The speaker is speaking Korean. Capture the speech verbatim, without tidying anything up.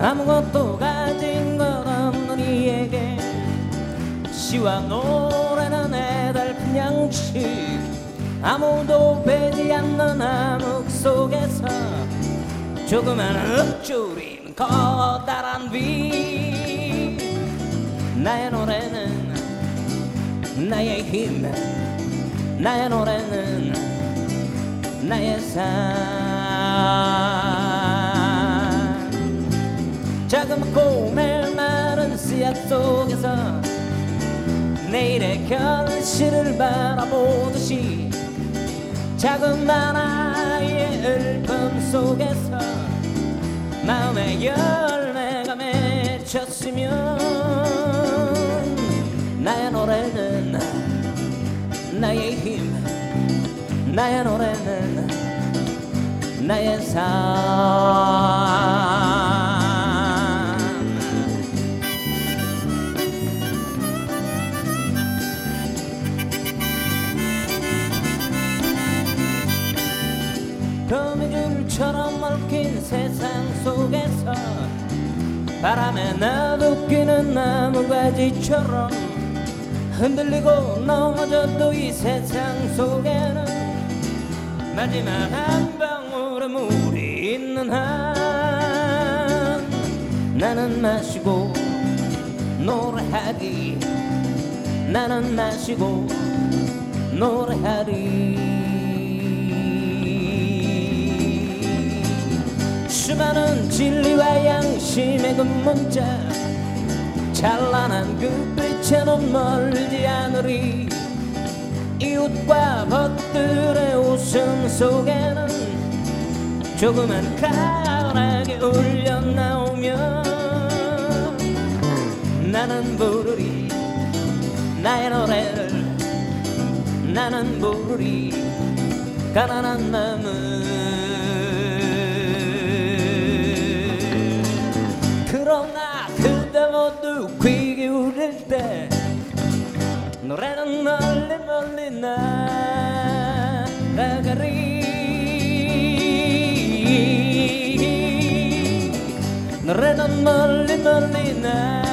아무것도 가진 것 없는 이에게 시와 노래는 애달픈 양식 아무도 베지 않는 암흑 속에서 조그만 읊조리는 커다란 비 나의 노래는 나의 힘 나의 노래는 나의 삶 자그맣고 메마른 씨앗 속에서 내일의 결실을 바라보듯이 작은 나라의 을품 속에서 마음의 열매가 맺혔으면 나의 노래는 나의 힘 나의 노래는 나의 삶 거미줄처럼 얽힌 세상 속에서 바람에 나부끼는 나무가지처럼 흔들리고 넘어져도 이 세상 속에는 마지막 한 방울의 물이 있는 한 나는 마시고 노래하리 나는 마시고 노래하리 수많은 진리와 양심의 그 문자 찬란한 그 빛에는 멀지 않으리 이웃과 벗들의 웃음 속에는 조그만 가락이 울려 나오면 나는 부르리 나의 노래를 나는 부르리 가난한 마음을 그러나 그대 모두 귀 기울일 때 노래는 멀리 멀리 날아가리 노래는 멀리 멀리 날아가리